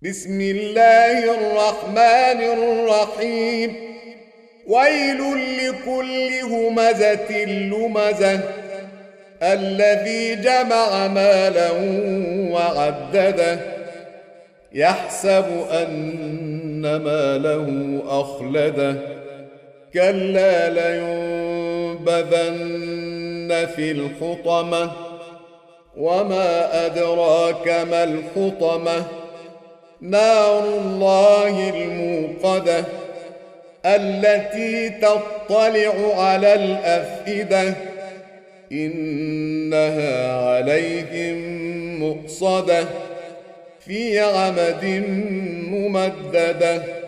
بسم الله الرحمن الرحيم. ويل لكل همزة لمزة الذي جمع مالا وعدده يحسب أن ماله أخلده كلا لينبذن في الحطمة وما أدراك ما الحطمة نار الله الموقدة التي تطلع على الأفئدة إنها عليهم مؤصدة في عمد ممددة.